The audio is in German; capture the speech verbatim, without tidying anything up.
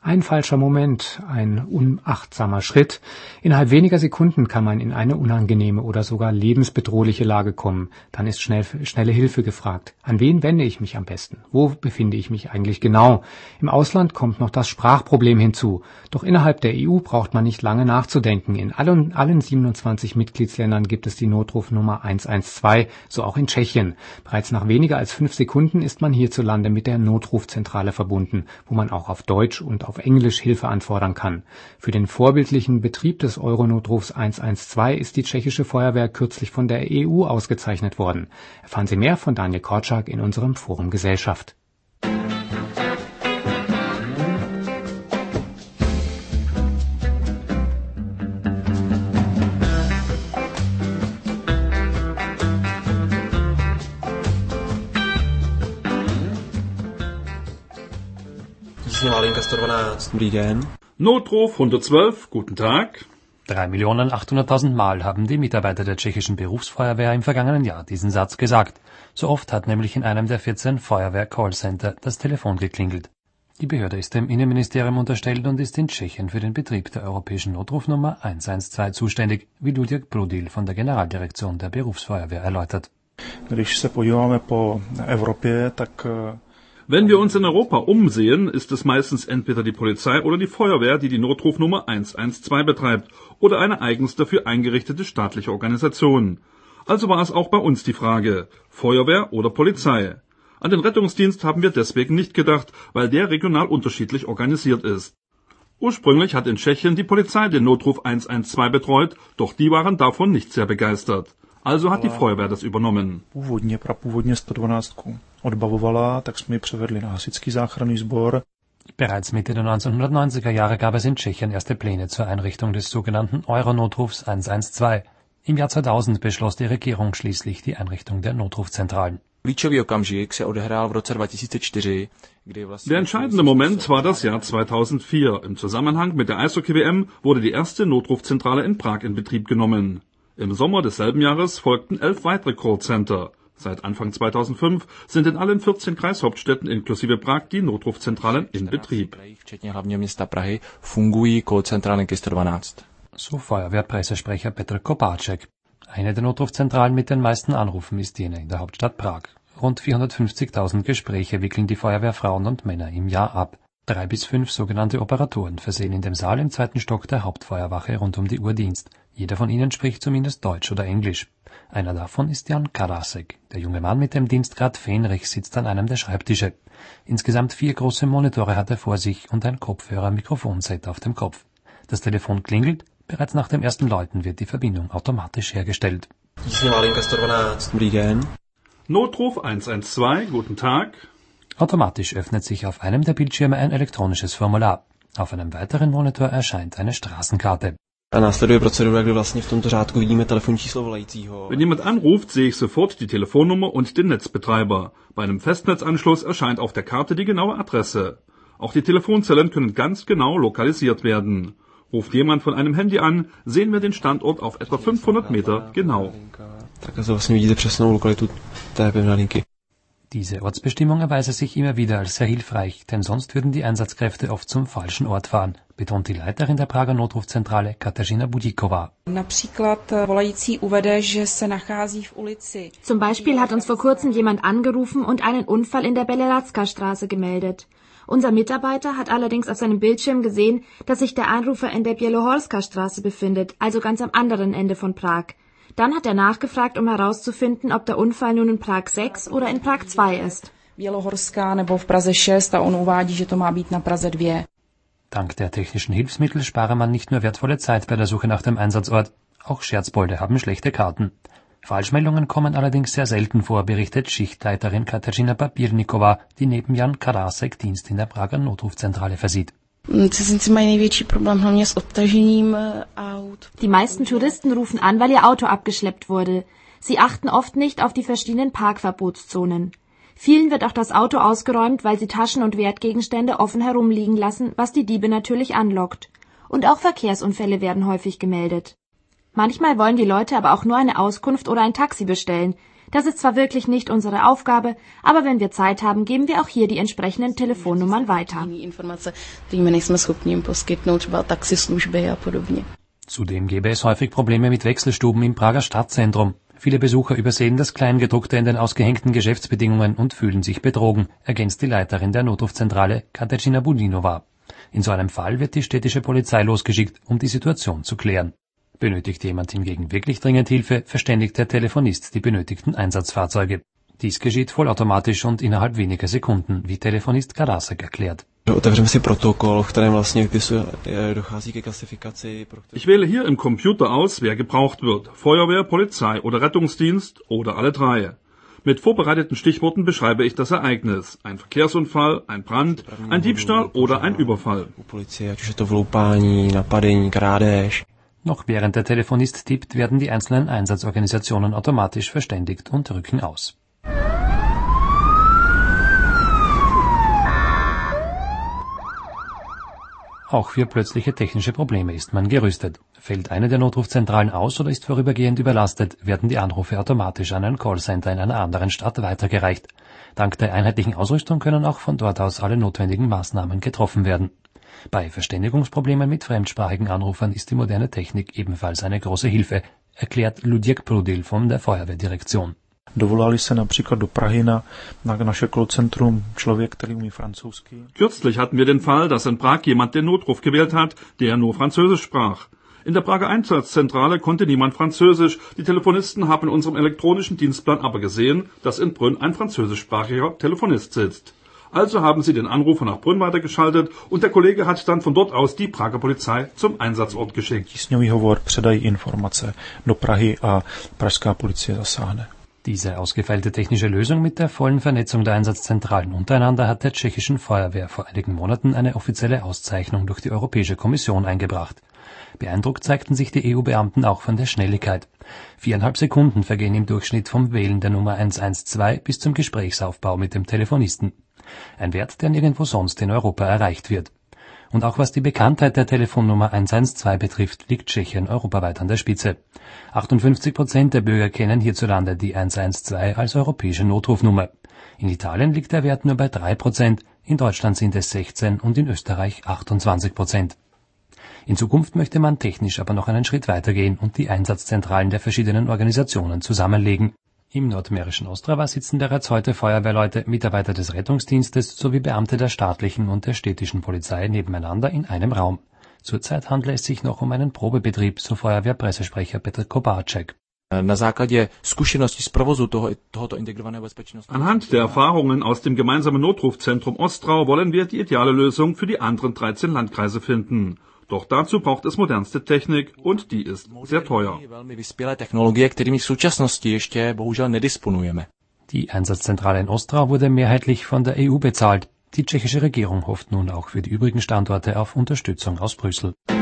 Ein falscher Moment, ein unachtsamer Schritt. Innerhalb weniger Sekunden kann man in eine unangenehme oder sogar lebensbedrohliche Lage kommen. Dann ist schnell, schnelle Hilfe gefragt. An wen wende ich mich am besten? Wo befinde ich mich eigentlich genau? Im Ausland kommt noch das Sprachproblem hinzu. Doch innerhalb der E U braucht man nicht lange nachzudenken. In allen, allen siebenundzwanzig Mitgliedsländern gibt es die Notrufnummer eins eins zwei, so auch in Tschechien. Bereits nach weniger als fünf Sekunden ist man hierzulande mit der Notrufzentrale verbunden, wo man auch auf Deutsch und auf Englisch Hilfe anfordern kann. Für den vorbildlichen Betrieb des Euronotrufs eins eins zwei ist die tschechische Feuerwehr kürzlich von der E U ausgezeichnet worden. Erfahren Sie mehr von Daniel Korczak in unserem Forum Gesellschaft. Dobrý den. Notruf hundertzwölf, guten Tag. Drei Millionen achthunderttausend Mal haben die Mitarbeiter der tschechischen Berufsfeuerwehr im vergangenen Jahr diesen Satz gesagt. So oft hat nämlich in einem der vierzehn Feuerwehr-Callcenter das Telefon geklingelt. Die Behörde ist dem Innenministerium unterstellt und ist in Tschechien für den Betrieb der europäischen Notrufnummer eins eins zwei zuständig, wie Luděk Brudil von der Generaldirektion der Berufsfeuerwehr erläutert. Když se podíváme po Evropě, tak Wenn wir uns in Europa umsehen, ist es meistens entweder die Polizei oder die Feuerwehr, die die Notrufnummer eins eins zwei betreibt, oder eine eigens dafür eingerichtete staatliche Organisation. Also war es auch bei uns die Frage, Feuerwehr oder Polizei. An den Rettungsdienst haben wir deswegen nicht gedacht, weil der regional unterschiedlich organisiert ist. Ursprünglich hat in Tschechien die Polizei den Notruf eins eins zwei betreut, doch die waren davon nicht sehr begeistert. Also hat die Feuerwehr das übernommen. Původně, prapůvodně sto dvanáct odbavovala, tak jsme ji převedli na hasičský záchranný sbor. Bereits Mitte der neunzehnhundertneunziger Jahre gab es in Tschechien erste Pläne zur Einrichtung des sogenannten Euronotrufs eins eins zwei. Im Jahr zweitausend beschloss die Regierung schließlich die Einrichtung der Notrufzentralen. Der entscheidende Moment war das Jahr zweitausendvier. Im Zusammenhang mit der Eishockey-W M wurde die erste Notrufzentrale in Prag in Betrieb genommen. Im Sommer desselben Jahres folgten elf weitere Callcenter. Seit Anfang zweitausendfünf sind in allen vierzehn Kreishauptstädten inklusive Prag die Notrufzentralen in Betrieb. So Feuerwehrpressesprecher Petr Kopáček. Eine der Notrufzentralen mit den meisten Anrufen ist jene in der Hauptstadt Prag. Rund vierhundertfünfzigtausend Gespräche wickeln die Feuerwehrfrauen und Männer im Jahr ab. Drei bis fünf sogenannte Operatoren versehen in dem Saal im zweiten Stock der Hauptfeuerwache rund um die Uhr Dienst. Jeder von ihnen spricht zumindest Deutsch oder Englisch. Einer davon ist Jan Karasek. Der junge Mann mit dem Dienstgrad Fähnrich sitzt an einem der Schreibtische. Insgesamt vier große Monitore hat er vor sich und ein Kopfhörer-Mikrofonset auf dem Kopf. Das Telefon klingelt, bereits nach dem ersten Läuten wird die Verbindung automatisch hergestellt. Dobrý den. Notruf eins eins zwei, guten Tag. Automatisch öffnet sich auf einem der Bildschirme ein elektronisches Formular. Auf einem weiteren Monitor erscheint eine Straßenkarte. Wenn jemand anruft, sehe ich sofort die Telefonnummer und den Netzbetreiber. Bei einem Festnetzanschluss erscheint auf der Karte die genaue Adresse. Auch die Telefonzellen können ganz genau lokalisiert werden. Ruft jemand von einem Handy an, sehen wir den Standort auf etwa fünfhundert Meter genau. Diese Ortsbestimmung erweise sich immer wieder als sehr hilfreich, denn sonst würden die Einsatzkräfte oft zum falschen Ort fahren, betont die Leiterin der Prager Notrufzentrale Kateřina Budíková. Zum Beispiel hat uns vor kurzem jemand angerufen und einen Unfall in der Bělohradska-Straße gemeldet. Unser Mitarbeiter hat allerdings auf seinem Bildschirm gesehen, dass sich der Anrufer in der Bělohorska-Straße befindet, also ganz am anderen Ende von Prag. Dann hat er nachgefragt, um herauszufinden, ob der Unfall nun in Prag sechs oder in Prag zwei ist. Dank der technischen Hilfsmittel spare man nicht nur wertvolle Zeit bei der Suche nach dem Einsatzort, auch Scherzbolde haben schlechte Karten. Falschmeldungen kommen allerdings sehr selten vor, berichtet Schichtleiterin Kateřina Papírníková, die neben Jan Karasek Dienst in der Prager Notrufzentrale versieht. Die meisten Touristen rufen an, weil ihr Auto abgeschleppt wurde. Sie achten oft nicht auf die verschiedenen Parkverbotszonen. Vielen wird auch das Auto ausgeräumt, weil sie Taschen und Wertgegenstände offen herumliegen lassen, was die Diebe natürlich anlockt. Und auch Verkehrsunfälle werden häufig gemeldet. Manchmal wollen die Leute aber auch nur eine Auskunft oder ein Taxi bestellen. Das ist zwar wirklich nicht unsere Aufgabe, aber wenn wir Zeit haben, geben wir auch hier die entsprechenden Telefonnummern weiter. Zudem gäbe es häufig Probleme mit Wechselstuben im Prager Stadtzentrum. Viele Besucher übersehen das Kleingedruckte in den ausgehängten Geschäftsbedingungen und fühlen sich betrogen, ergänzt die Leiterin der Notrufzentrale Katarzyna Budinova. In so einem Fall wird die städtische Polizei losgeschickt, um die Situation zu klären. Benötigt jemand hingegen wirklich dringend Hilfe, verständigt der Telefonist die benötigten Einsatzfahrzeuge. Dies geschieht vollautomatisch und innerhalb weniger Sekunden, wie Telefonist Karasek erklärt. Ich wähle hier im Computer aus, wer gebraucht wird. Feuerwehr, Polizei oder Rettungsdienst oder alle drei. Mit vorbereiteten Stichworten beschreibe ich das Ereignis. Ein Verkehrsunfall, ein Brand, ein Diebstahl oder ein Überfall. Noch während der Telefonist tippt, werden die einzelnen Einsatzorganisationen automatisch verständigt und rücken aus. Auch für plötzliche technische Probleme ist man gerüstet. Fällt eine der Notrufzentralen aus oder ist vorübergehend überlastet, werden die Anrufe automatisch an ein Callcenter in einer anderen Stadt weitergereicht. Dank der einheitlichen Ausrüstung können auch von dort aus alle notwendigen Maßnahmen getroffen werden. Bei Verständigungsproblemen mit fremdsprachigen Anrufern ist die moderne Technik ebenfalls eine große Hilfe, erklärt Luděk Prudil von der Feuerwehrdirektion. Dovolali se například do Prahy na, na naše callcentrum člověk, který umí francouzsky. Kürzlich hatten wir den Fall, dass in Prag jemand den Notruf gewählt hat, der nur Französisch sprach. In der Prager Einsatzzentrale konnte niemand Französisch. Die Telefonisten haben in unserem elektronischen Dienstplan aber gesehen, dass in Brünn ein französischsprachiger Telefonist sitzt. Also haben sie den Anrufer nach Brünn weitergeschaltet und der Kollege hat dann von dort aus die Prager Polizei zum Einsatzort geschickt. Tísňový hovor předají informace do Prahy a pražská policie zasáhne. Diese ausgefeilte technische Lösung mit der vollen Vernetzung der Einsatzzentralen untereinander hat der tschechischen Feuerwehr vor einigen Monaten eine offizielle Auszeichnung durch die Europäische Kommission eingebracht. Beeindruckt zeigten sich die E U-Beamten auch von der Schnelligkeit. Viereinhalb Sekunden vergehen im Durchschnitt vom Wählen der Nummer eins eins zwei bis zum Gesprächsaufbau mit dem Telefonisten. Ein Wert, der nirgendwo sonst in Europa erreicht wird. Und auch was die Bekanntheit der Telefonnummer eins eins zwei betrifft, liegt Tschechien europaweit an der Spitze. achtundfünfzig Prozent der Bürger kennen hierzulande die eins eins zwei als europäische Notrufnummer. In Italien liegt der Wert nur bei drei Prozent, in Deutschland sind es sechzehn und in Österreich achtundzwanzig Prozent. In Zukunft möchte man technisch aber noch einen Schritt weitergehen und die Einsatzzentralen der verschiedenen Organisationen zusammenlegen. Im nordmährischen Ostrava sitzen bereits heute Feuerwehrleute, Mitarbeiter des Rettungsdienstes sowie Beamte der staatlichen und der städtischen Polizei nebeneinander in einem Raum. Zurzeit handle es sich noch um einen Probebetrieb, so Feuerwehrpressesprecher Petr Kováček. Anhand der Erfahrungen aus dem gemeinsamen Notrufzentrum Ostrau wollen wir die ideale Lösung für die anderen dreizehn Landkreise finden. Doch dazu braucht es modernste Technik und die ist sehr teuer. Die Einsatzzentrale in Ostrau wurde mehrheitlich von der E U bezahlt. Die tschechische Regierung hofft nun auch für die übrigen Standorte auf Unterstützung aus Brüssel.